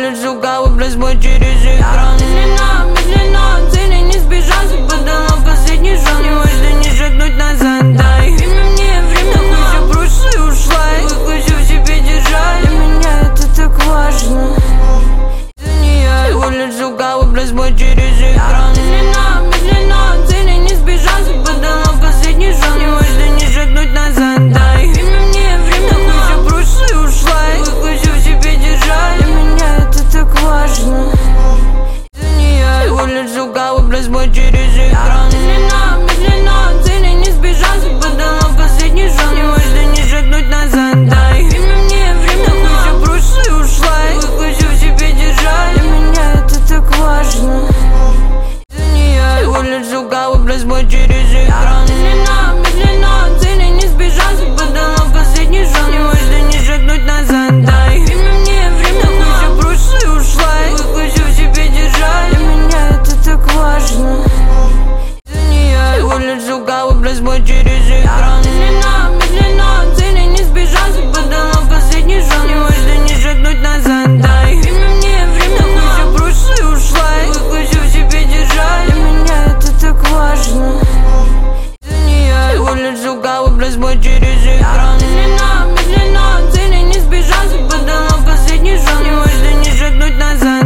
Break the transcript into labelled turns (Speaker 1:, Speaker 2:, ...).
Speaker 1: лишь шукала просмотр через экран. Медленно, цели не спешат, подала последний шанс. Не важно не шагнуть назад, дай время, нахуй все прошлое ушла. Хочу в себе держать, для меня это так важно. Всего лишь шукала просмотр через экран. Медленно, цели не спешат, подала последний шанс. Не важно не шагнуть назад, дай время, нахуй все прошлое ушла. Хочу в себе держать, для меня это так важно. Всего лишь шукала просмотр через экран. Медленно, цели не спешат, подала последний шанс. Не важно не шагнуть назад, дай время, нахуй все прошлое ушла. Хочу в себе держать, для меня это так важно. Всего лишь шукала просмотр через экран. Медленно, цели не спешат, подала последний шанс. Не важно не шагнуть назад, дай время, нахуй все прошлое ушла. Хочу в себе держать, для меня это так важно. Всего лишь шукала просмотр через экран. Медленно, цели не спешат, подала последний шанс. Не важно не шагнуть назад, дай время, нахуй все прошлое ушла. Хочу в себе держать, для меня это так важно. Всего лишь шукала просмотр через экран. Медленно, цели не спешат, подала последний шанс. Не важно не шагнуть назад.